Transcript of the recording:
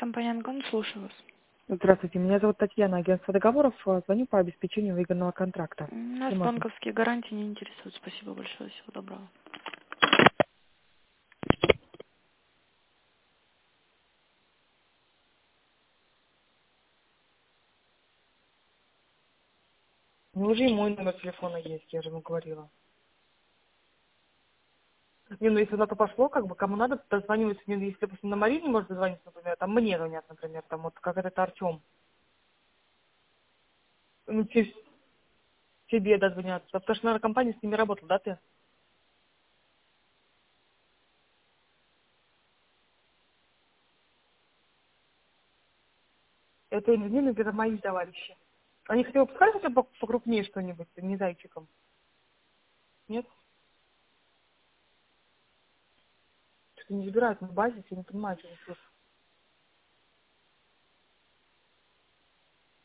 Компания «Ангон», слушаю вас. Здравствуйте, меня зовут Татьяна, агентство договоров. Звоню по обеспечению выгодного контракта. Нас Все можно. банковские гарантии не интересуют. Спасибо большое. Всего доброго. У него же и мой номер телефона есть, я же ему говорила. Не, ну если на то пошло, как бы, кому надо, дозваниваться, не, если, допустим, на Марине может дозвониться, например, там мне звонят, например, там вот как этот Артем. Ну, тебе дозвонятся. Потому что, наверное, компания с ними работала, да, ты? Это не Нина, это мои товарищи. Они хотя бы пускай хотя бы покрупнее что-нибудь, не зайчиком. Нет? Что-то не забирают на базе, я не понимаю, что они слушают.